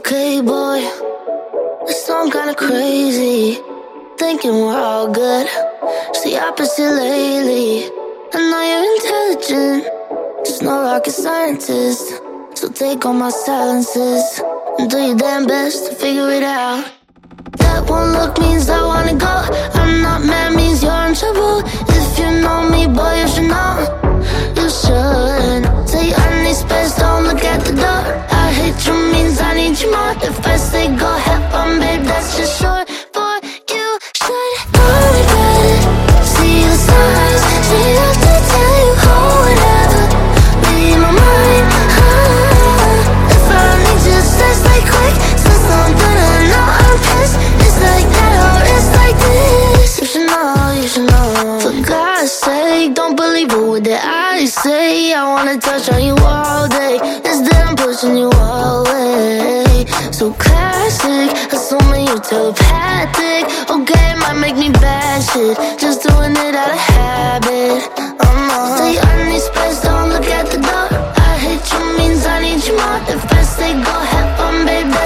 Okay, boy, this song kinda crazy. Thinking we're all good. It's the opposite lately. I know you're intelligent, just no rocket scientist. So take all my silences and do your damn best to figure it out. That one look means I wanna go. I'm not mad means you're in trouble. If you know me, boy, you should know. You should. Say I need space, don't look at the door. I hate you means I need you more. If I say go, have fun, babe, that's just short for you should know it. See the signs, see have to tell you oh whatever. Read my mind, if I need you, just like quick. Since I'm gonna know I'm pissed. It's like that or it's like this. You should know, you should know. For God's sake, don't believe a word that I say. I wanna touch on you all day. Instead I'm pushing you away. So classic, assuming you're telepathic. Okay, might make me bad shit, just doing it out of habit. Say I need space, don't look at the door. I hate you means I need you more. If I say go, have fun, babe.